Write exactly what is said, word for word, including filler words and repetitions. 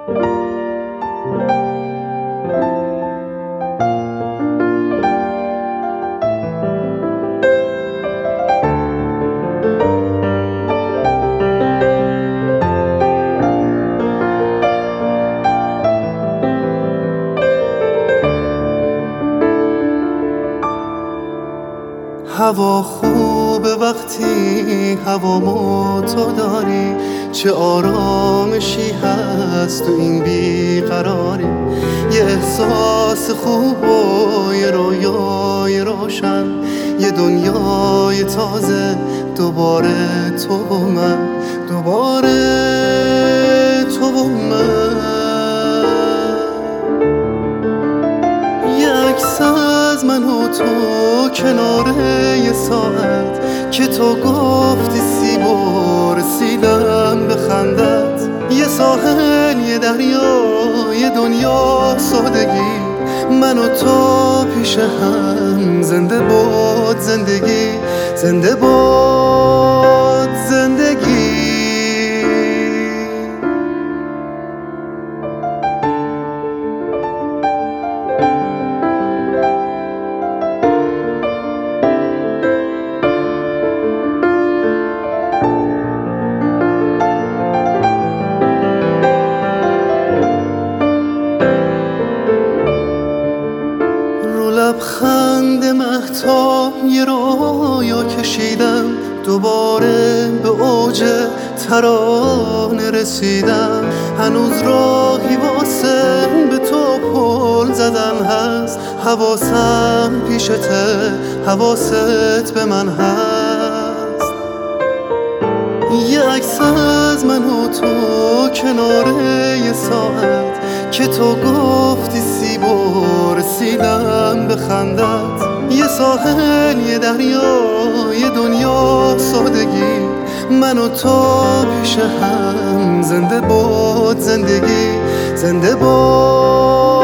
هوا خوبه وقتی هوامو تو داری، چه آرامشی هست تو این بیقراری. یه احساس خوب و یه رویای روشن، یه دنیای تازه، دوباره تو و من، دوباره تو و من. یه عکس از من و تو کنار یه ساعت که تو گفتی سیبو رسیدم به خندت. یه ساحل، یه دریا، یه دنیا سادگی، من و تو پیش هم. زنده باد زندگی، زنده باد زندگی. لبخند مهتاب یه رویا کشیدم، دوباره به اوج ترانه رسیدم. هنوز راهی واسه به تو پل زدن هست، حواسم پیشته، حواست به من هست. یه عکس از من و تو کنار یه ساعت که تو گفتی سیبو رسیدم به خندت. یه ساحل، یه دریا، یه دنیا سادگی، من و تو پیش هم. زنده باد زندگی، زنده باد